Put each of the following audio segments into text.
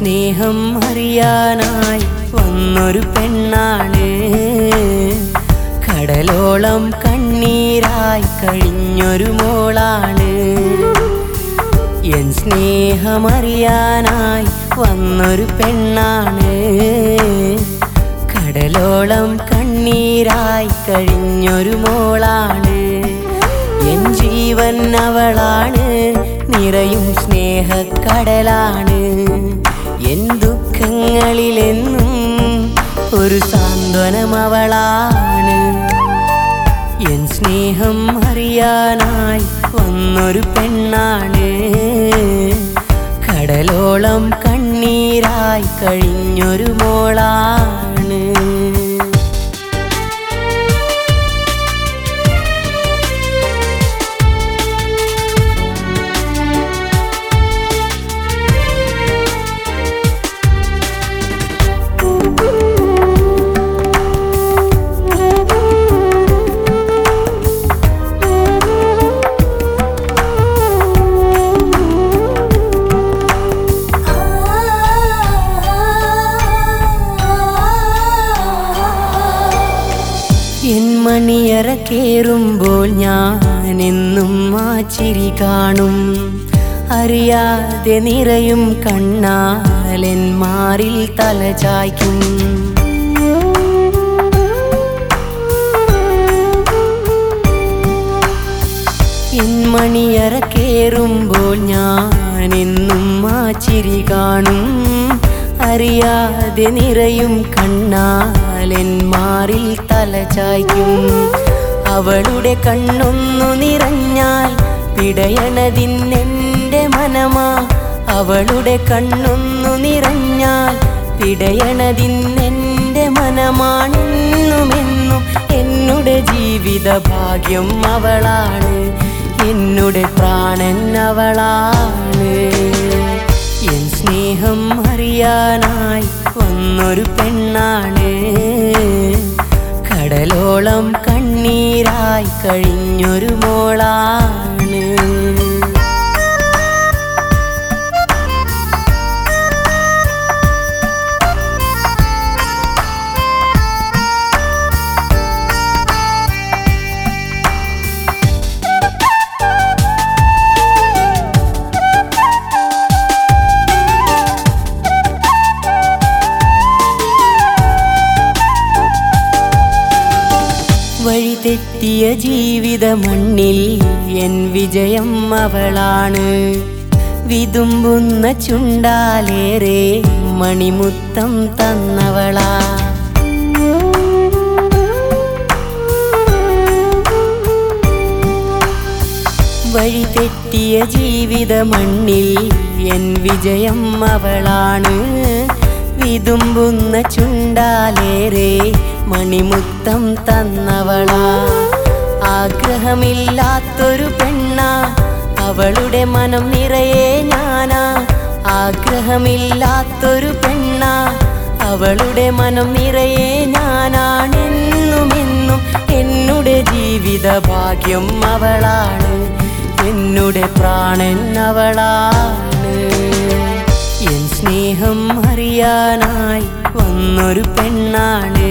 സ്നേഹം അറിയാനായി വന്നൊരു പെണ്ണാണ്. കടലോളം കണ്ണീരായി കഴിഞ്ഞൊരു മോളാണ്. എൻ സ്നേഹമറിയാനായി വന്നൊരു പെണ്ണാണ്. കടലോളം കണ്ണീരായി കഴിഞ്ഞൊരു മോളാണ്. എൻ ജീവൻ അവളാണ്, നിറയും സ്നേഹക്കടലാണ്. എൻ ദുഃഖങ്ങളിലെന്നും ഒരു സാന്ത്വനം അവളാണ്. എൻ സ്നേഹം അറിയാനായി വന്നൊരു പെണ്ണാണ്. കടലോളം കണ്ണീരായി കഴിഞ്ഞൊരു മോളാണ്. എൻ മണിയറ കേറുമ്പോൾ ഞാനെന്നും ആ ചിരി കാണും. അറിയാതെ നിറയും കണ്ണാലെൻ മാറിൽ തലചായ്ക്കും. എൻ മണിയറ കേറുമ്പോൾ ഞാനെന്നും ആ ചിരി കാണും. അറിയാതെ നിറയും കണ്ണാലെൻ മാറിൽ തലചായ്ക്കും. അവളുടെ കണ്ണൊന്നു നിറഞ്ഞാൽ പിടയണതിന്നെൻ്റെ മനമാ. അവളുടെ കണ്ണൊന്നു നിറഞ്ഞാൽ പിടയണതിന്നെൻ്റെ മനമാണെന്നുമെന്നും എന്നുടെ ജീവിത ഭാഗ്യം അവളാണ്. എന്നുടെ പ്രാണൻ അവളാണ്. എൻ സ്നേഹം അറിയാനായി വന്നൊരു പെണ്ണാണ്. കടലോളം കണ്ണീരായി കഴിഞ്ഞൊരു മോളാണ്. വഴിതെറ്റിയ ജീവിത മണ്ണിൽ എൻ വിജയം അവളാണ്. വിതുമ്പുന്ന ചുണ്ടാലേറെ മണിമുത്തം തന്നവളാ. വഴിതെറ്റിയ ജീവിത മണ്ണിൽ എൻ വിജയം അവളാണ്. വിതുമ്പുന്ന ചുണ്ടാലേറെ മണിമുത്തം തന്നവളാ. ആഗ്രഹമില്ലാത്തൊരു പെണ്ണാ, അവളുടെ മനം നിറയെ ഞാനാ. ആഗ്രഹമില്ലാത്തൊരു പെണ്ണാ, അവളുടെ മനം നിറയെ ഞാനാണെന്നുമെന്നും എന്നുടെ ജീവിത ഭാഗ്യം അവളാണ്. എന്നുടെ പ്രാണൻ അവളാണ്. എൻ സ്നേഹം അറിയാനായി വന്നൊരു പെണ്ണാണ്.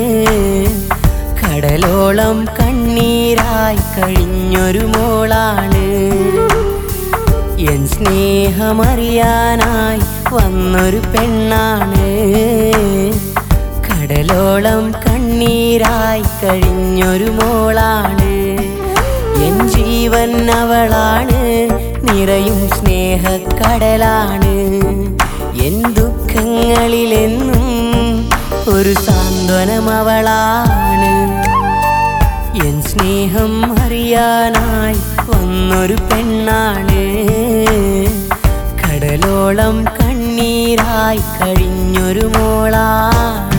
കടലോളം കണ്ണീരായി കഴിഞ്ഞൊരു മോളാണ്. എൻ സ്നേഹമറിയാനായി വന്നൊരു പെണ്ണാണ്. കടലോളം കണ്ണീരായി കഴിഞ്ഞൊരു മോളാണ്. എൻ ജീവൻ അവളാണ്, നിറയും സ്നേഹക്കടലാണ്. എൻ ദുഃഖങ്ങളിലെന്നും ഒരു സാന്ത്വനം അവളാണ്. എൻ സ്നേഹം അറിയാനായി വന്നൊരു പെണ്ണാണ്. കടലോളം കണ്ണീരായി കഴിഞ്ഞൊരു മോളാണ്.